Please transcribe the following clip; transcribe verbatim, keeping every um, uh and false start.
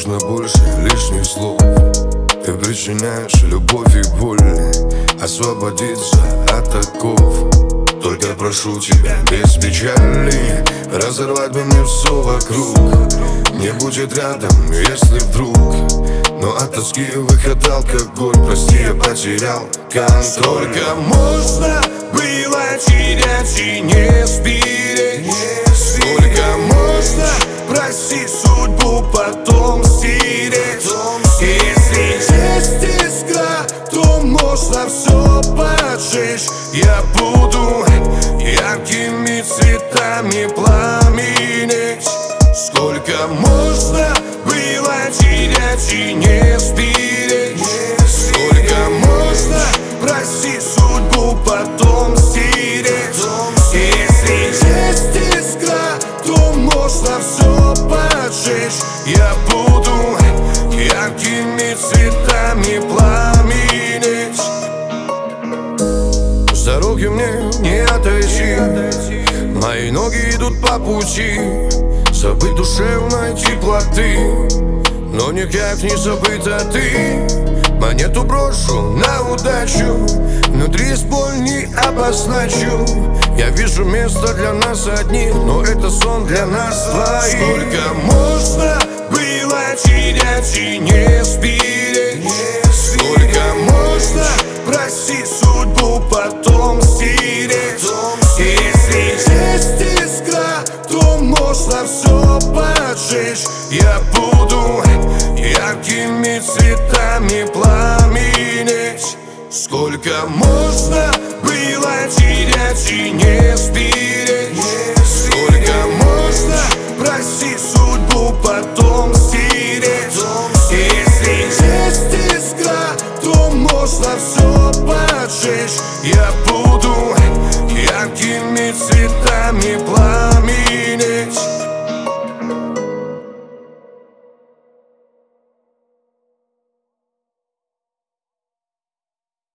нужно больше лишних слов. Ты причиняешь любовь и боль, освободиться от оков. Только прошу тебя без печали, разорвать бы мне все вокруг. Не будет рядом, если вдруг, но от тоски выход алкоголь. Прости, я потерял контроль. Сколько можно было терять и не сберечь? Сколько можно просить судьбу потом стереть? Если есть искра, то можно все поджечь. Я буду яркими цветами пламенеть. Сколько можно было терять и не сберечь? Сколько можно просить судьбу потом стереть? Если есть искра, то можно все поджечь. Я буду яркими цветами пламенеть. С дороги мне не отойти, мои ноги идут по пути. Забыть душевной теплоты, но никак не забыта ты. Монету брошу на удачу, внутри есть боль, не обозначу. Я вижу место для нас одних, но это сон для нас двоих. Сколько можно было терять и не сберечь? Сколько можно просить судьбу потом стереть? Если есть искра, то можно все поджечь. Я буду яркими цветами пламенеть. Сколько можно было терять и не сберечь? Сколько можно просить судьбу потом стереть? Если есть искра, то можно все поджечь. Я буду яркими цветами пламенеть.